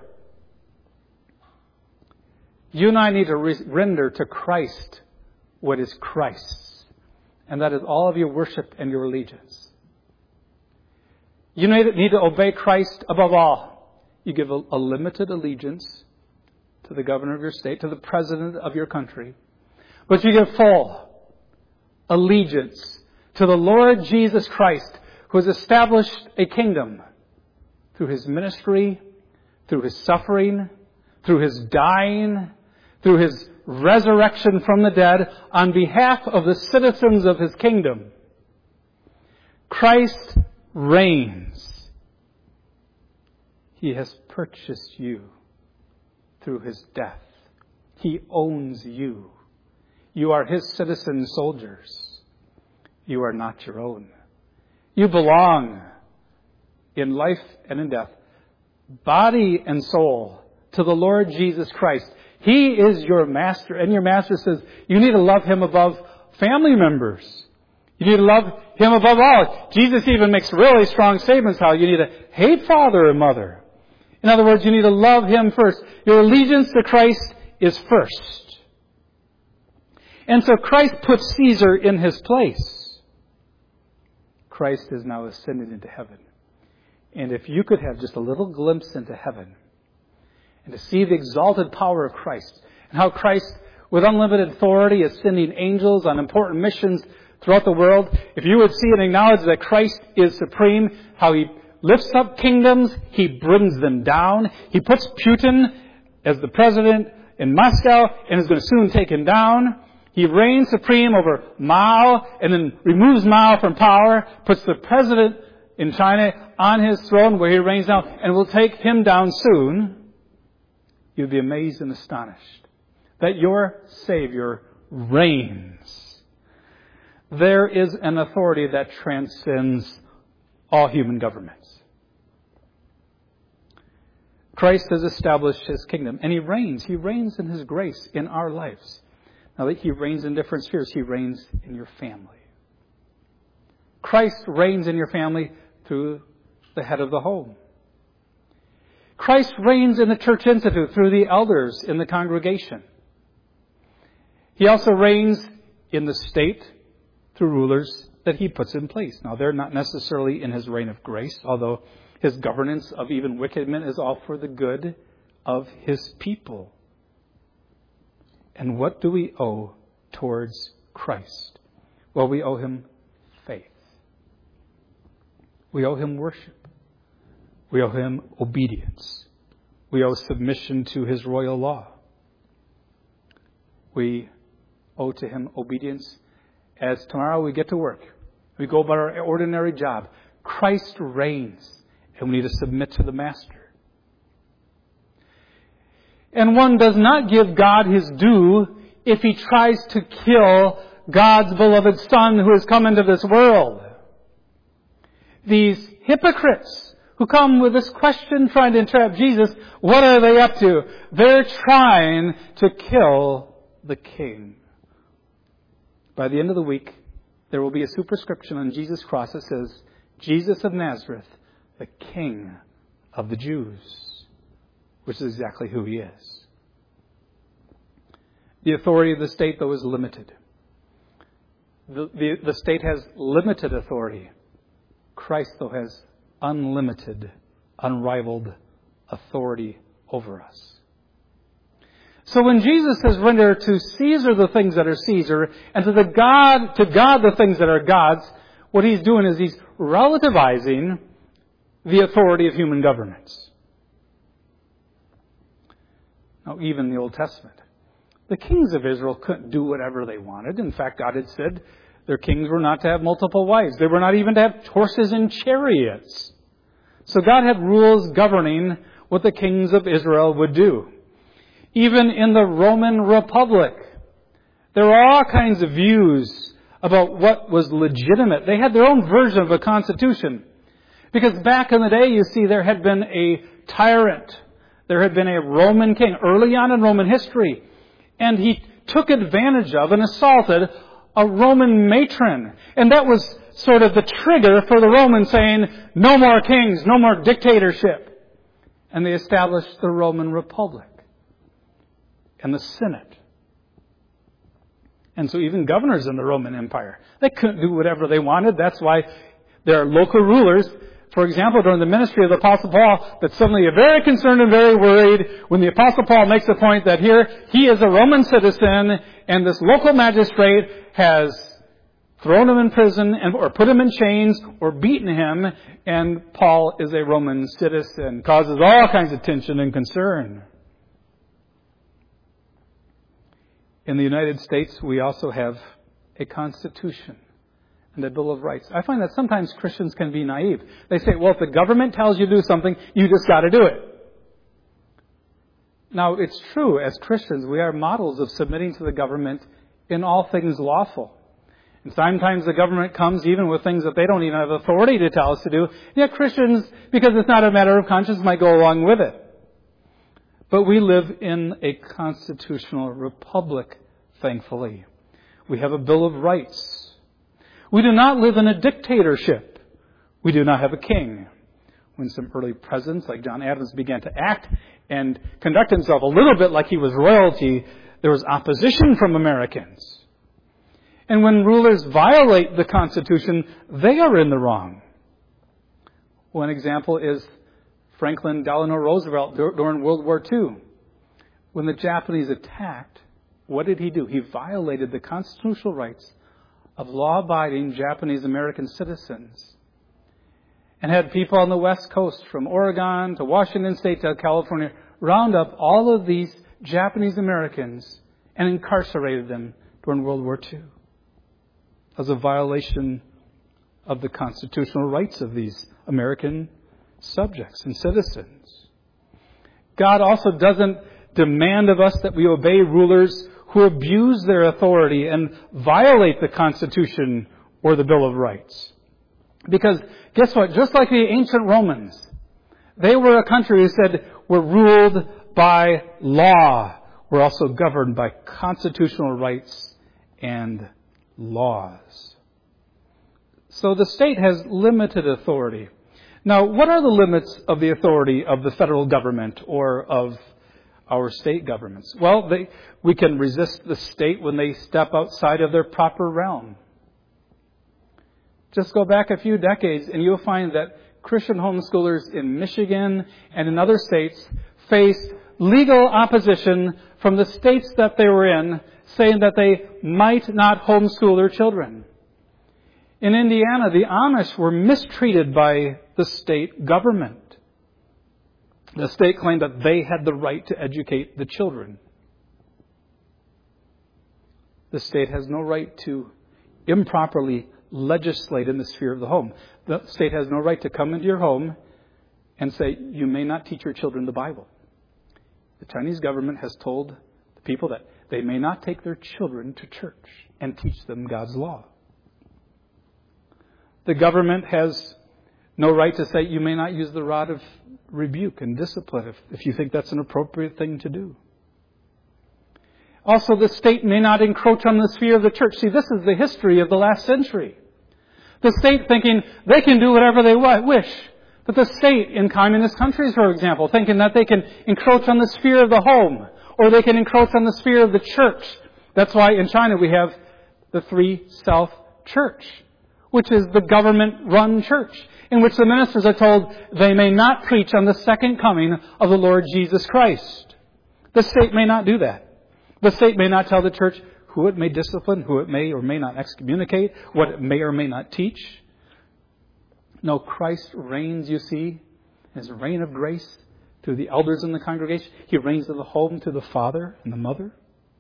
You and I need to re- render to Christ what is Christ's. And that is all of your worship and your allegiance. You need to obey Christ above all. You give a, a limited allegiance to the governor of your state, to the president of your country. But you give full allegiance to the Lord Jesus Christ, who has established a kingdom through His ministry, through His suffering, through His dying, through His resurrection from the dead on behalf of the citizens of His kingdom. Christ reigns. He has purchased you through His death. He owns you. You are His citizen soldiers. You are not your own. You belong in life and in death, body and soul, to the Lord Jesus Christ. He is your master, and your master says you need to love Him above family members. You need to love Him above all. Jesus even makes really strong statements how you need to hate father and mother. In other words, you need to love Him first. Your allegiance to Christ is first. And so Christ puts Caesar in his place. Christ is now ascended into heaven. And if you could have just a little glimpse into heaven and to see the exalted power of Christ and how Christ, with unlimited authority, is sending angels on important missions throughout the world. If you would see and acknowledge that Christ is supreme, how He lifts up kingdoms, He brings them down. He puts Putin as the president in Moscow and is going to soon take him down. He reigns supreme over Mao and then removes Mao from power, puts the president in China on his throne where he reigns now, and will take him down soon. You'd be amazed and astonished that your Savior reigns. There is an authority that transcends all human governments. Christ has established His kingdom, and He reigns. He reigns in His grace in our lives. Now, He reigns in different spheres. He reigns in your family. Christ reigns in your family through the head of the home. Christ reigns in the Church Institute through the elders in the congregation. He also reigns in the state through rulers that He puts in place. Now, they're not necessarily in His reign of grace, although His governance of even wicked men is all for the good of His people. And what do we owe towards Christ? Well, we owe Him faith. We owe Him worship. We owe Him obedience. We owe submission to His royal law. We owe to Him obedience as tomorrow we get to work. We go about our ordinary job. Christ reigns, and we need to submit to the Master. And one does not give God His due if he tries to kill God's beloved Son who has come into this world. These hypocrites who come with this question trying to entrap Jesus, what are they up to? They're trying to kill the King. By the end of the week, there will be a superscription on Jesus' cross that says, Jesus of Nazareth, the King of the Jews, which is exactly who He is. The authority of the state, though, is limited. The, the, the state has limited authority. Christ, though, has unlimited, unrivaled authority over us. So when Jesus says, render to Caesar the things that are Caesar, and to the God, to God the things that are God's, what He's doing is He's relativizing the authority of human governments. Now, even in the Old Testament, the kings of Israel couldn't do whatever they wanted. In fact, God had said their kings were not to have multiple wives. They were not even to have horses and chariots. So God had rules governing what the kings of Israel would do. Even in the Roman Republic, there were all kinds of views about what was legitimate. They had their own version of a constitution. Because back in the day, you see, there had been a tyrant. There had been a Roman king early on in Roman history. And he took advantage of and assaulted a Roman matron. And that was sort of the trigger for the Romans saying, no more kings, no more dictatorship. And they established the Roman Republic and the Senate. And so even governors in the Roman Empire, they couldn't do whatever they wanted. That's why there are local rulers. For example, during the ministry of the Apostle Paul, that suddenly are very concerned and very worried when the Apostle Paul makes the point that here he is a Roman citizen and this local magistrate has thrown him in prison and, or put him in chains or beaten him, and Paul is a Roman citizen. Causes all kinds of tension and concern. In the United States, we also have a constitution and a Bill of Rights. I find that sometimes Christians can be naive. They say, well, if the government tells you to do something, you just got to do it. Now, it's true, as Christians, we are models of submitting to the government in all things lawful. And sometimes the government comes even with things that they don't even have authority to tell us to do. Yet Christians, because it's not a matter of conscience, might go along with it. But we live in a constitutional republic, thankfully. We have a Bill of Rights. We do not live in a dictatorship. We do not have a king. When some early presidents like John Adams began to act and conduct himself a little bit like he was royalty, there was opposition from Americans. And when rulers violate the Constitution, they are in the wrong. One example is Franklin Delano Roosevelt during World War Two. when the Japanese attacked, what did he do? He violated the constitutional rights of law-abiding Japanese American citizens and had people on the West Coast, from Oregon to Washington State to California, round up all of these Japanese Americans and incarcerated them during World War Two as a violation of the constitutional rights of these American subjects and citizens. God also doesn't demand of us that we obey rulers who abuse their authority and violate the Constitution or the Bill of Rights. Because guess what? Just like the ancient Romans, they were a country who said we're ruled by law. We're also governed by constitutional rights and laws. So the state has limited authority. Now, what are the limits of the authority of the federal government or of our state governments? Well, they, we can resist the state when they step outside of their proper realm. Just go back a few decades and you'll find that Christian homeschoolers in Michigan and in other states faced legal opposition from the states that they were in, saying that they might not homeschool their children. In Indiana, the Amish were mistreated by the state government. The state claimed that they had the right to educate the children. The state has no right to improperly legislate in the sphere of the home. The state has no right to come into your home and say, you may not teach your children the Bible. The Chinese government has told the people that they may not take their children to church and teach them God's law. The government has no right to say you may not use the rod of rebuke and discipline if, if you think that's an appropriate thing to do. Also, the state may not encroach on the sphere of the church. See, this is the history of the last century. The state thinking they can do whatever they wish. But the state in communist countries, for example, thinking that they can encroach on the sphere of the home, or they can encroach on the sphere of the church. That's why in China we have the Three South Church, which is the government-run church, in which the ministers are told they may not preach on the second coming of the Lord Jesus Christ. The state may not do that. The state may not tell the church who it may discipline, who it may or may not excommunicate, what it may or may not teach. No, Christ reigns, you see, his reign of grace through the elders in the congregation. He reigns in the home to the father and the mother.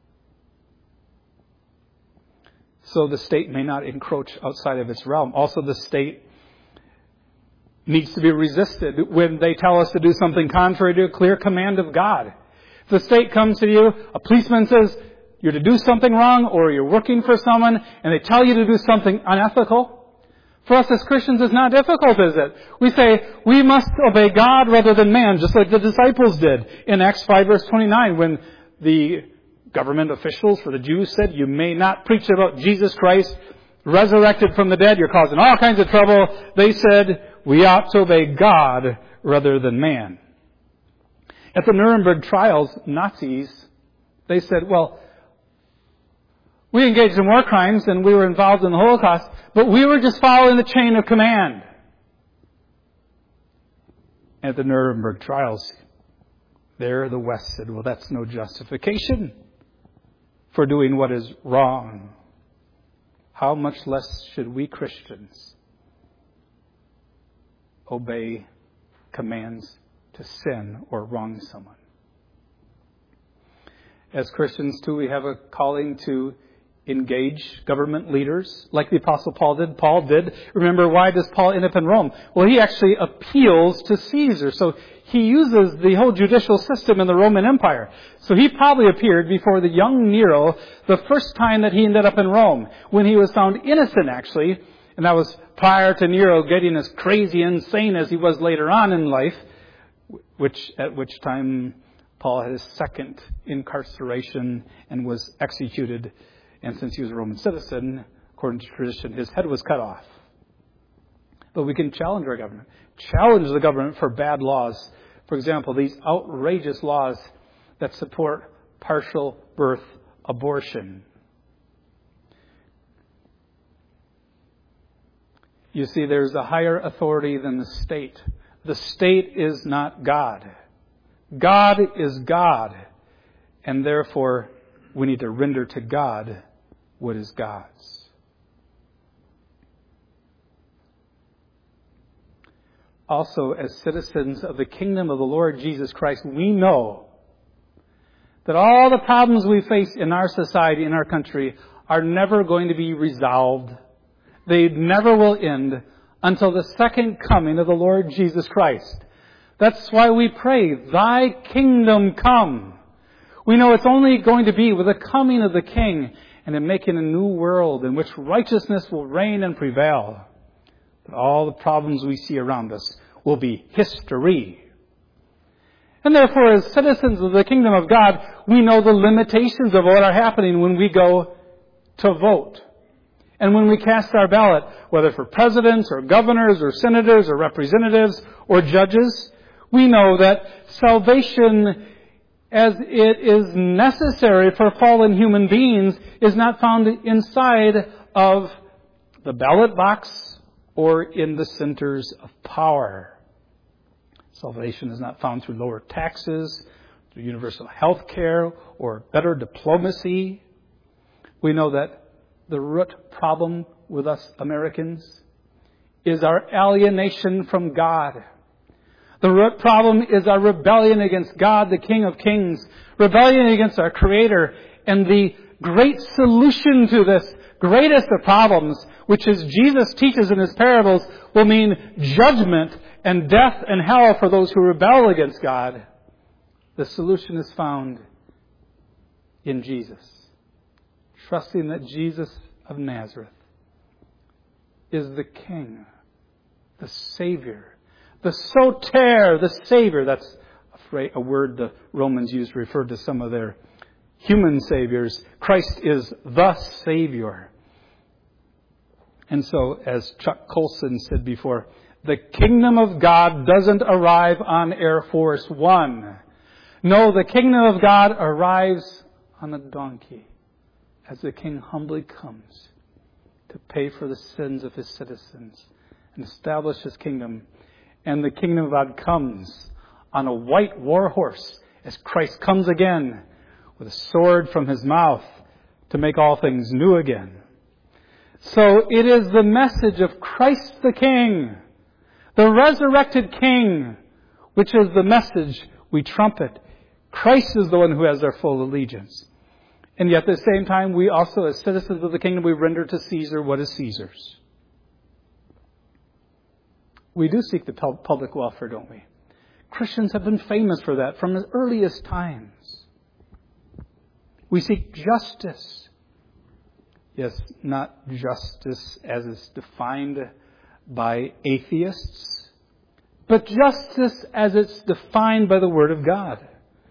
So the state may not encroach outside of its realm. Also, the state needs to be resisted when they tell us to do something contrary to a clear command of God. If the state comes to you, a policeman says you're to do something wrong, or you're working for someone, and they tell you to do something unethical, for us as Christians, it's not difficult, is it? We say, we must obey God rather than man, just like the disciples did in Acts five verse twenty-nine, when the government officials for the Jews said, you may not preach about Jesus Christ resurrected from the dead. You're causing all kinds of trouble. They said, we ought to obey God rather than man. At the Nuremberg trials, Nazis, they said, well, we engaged in war crimes and we were involved in the Holocaust, but we were just following the chain of command. At the Nuremberg trials, there the West said, well, that's no justification for doing what is wrong. How much less should we Christians obey commands to sin or wrong someone? As Christians, too, we have a calling to engage government leaders like the Apostle Paul did. Paul did. Remember, why does Paul end up in Rome? Well, he actually appeals to Caesar. So he uses the whole judicial system in the Roman Empire. So he probably appeared before the young Nero the first time that he ended up in Rome, when he was found innocent, actually. And that was prior to Nero getting as crazy, insane as he was later on in life, which at which time Paul had his second incarceration and was executed. And since he was a Roman citizen, according to tradition, his head was cut off. But we can challenge our government. Challenge the government for bad laws. For example, these outrageous laws that support partial birth abortion. You see, there's a higher authority than the state. The state is not God. God is God. And therefore, we need to render to God what is God's. Also, as citizens of the kingdom of the Lord Jesus Christ, we know that all the problems we face in our society, in our country, are never going to be resolved. They never will end until the second coming of the Lord Jesus Christ. That's why we pray, Thy kingdom come. We know it's only going to be with the coming of the King and in making a new world in which righteousness will reign and prevail. But all the problems we see around us will be history. And therefore, as citizens of the kingdom of God, we know the limitations of what are happening when we go to vote. And when we cast our ballot, whether for presidents or governors or senators or representatives or judges, we know that salvation, as it is necessary for fallen human beings, is not found inside of the ballot box or in the centers of power. Salvation is not found through lower taxes, through universal health care, or better diplomacy. We know that the root problem with us Americans is our alienation from God. The root problem is our rebellion against God, the King of Kings, rebellion against our Creator, and the great solution to this greatest of problems, which as Jesus teaches in His parables, will mean judgment and death and hell for those who rebel against God. The solution is found in Jesus. Trusting that Jesus of Nazareth is the King, the Savior, the Soter, the Savior. That's a, phrase, a word the Romans used to refer to some of their human saviors. Christ is the Savior. And so, as Chuck Colson said before, the kingdom of God doesn't arrive on Air Force One. No, the kingdom of God arrives on a donkey as the King humbly comes to pay for the sins of His citizens and establish His kingdom. And the kingdom of God comes on a white war horse as Christ comes again with a sword from His mouth to make all things new again. So it is the message of Christ the King, the resurrected King, which is the message we trumpet. Christ is the one who has our full allegiance. And yet at the same time, we also, as citizens of the kingdom, we render to Caesar what is Caesar's. We do seek the public welfare, don't we? Christians have been famous for that from the earliest times. We seek justice. Yes, not justice as is defined by atheists, but justice as it's defined by the Word of God,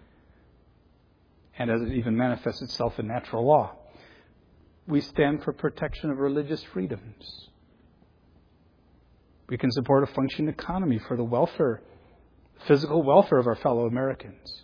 and as it even manifests itself in natural law. We stand for protection of religious freedoms. We can support a functioning economy for the welfare, physical welfare of our fellow Americans.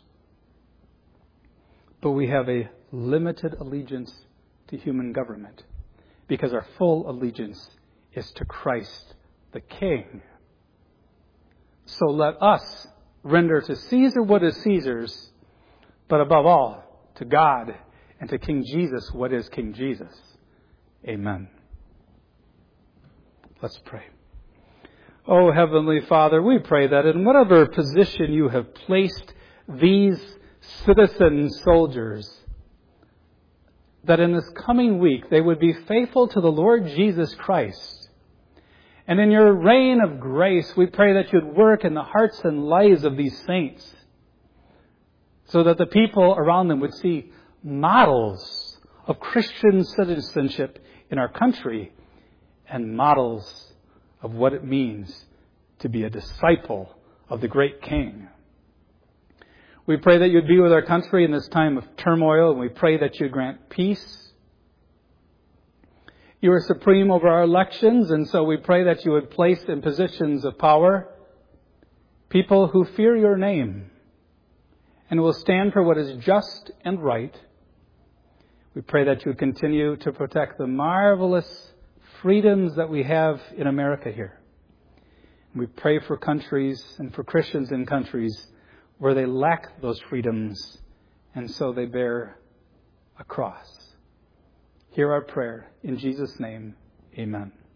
But we have a limited allegiance to human government because our full allegiance is to Christ the King. So let us render to Caesar what is Caesar's, but above all, to God and to King Jesus what is King Jesus. Amen. Let's pray. Oh, Heavenly Father, we pray that in whatever position you have placed these citizen soldiers, that in this coming week they would be faithful to the Lord Jesus Christ. And in your reign of grace, we pray that you'd work in the hearts and lives of these saints so that the people around them would see models of Christian citizenship in our country and models of what it means to be a disciple of the great King. We pray that you'd be with our country in this time of turmoil, and we pray that you grant peace. You are supreme over our elections, and so we pray that you would place in positions of power people who fear your name and will stand for what is just and right. We pray that you would continue to protect the marvelous freedoms that we have in America here. We pray for countries and for Christians in countries where they lack those freedoms and so they bear a cross. Hear our prayer. In Jesus' name, amen.